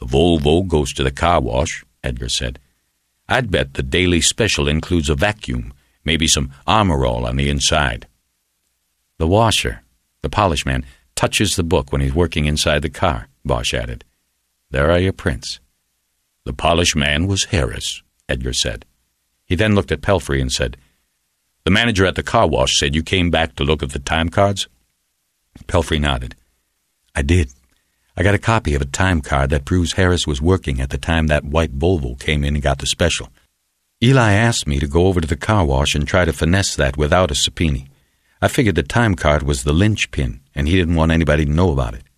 The Volvo goes to the car wash, Edgar said. I'd bet the daily special includes a vacuum, maybe some Armor All on the inside. The washer, the polish man, touches the book when he's working inside the car, Bosch added. There are your prints. The polish man was Harris, Edgar said. He then looked at Pelfrey and said, The manager at the car wash said you came back to look at the time cards? Pelfrey nodded. I did. I got a copy of a time card that proves Harris was working at the time that white Volvo came in and got the special. Eli asked me to go over to the car wash and try to finesse that without a subpoena. I figured the time card was the linchpin, and he didn't want anybody to know about it.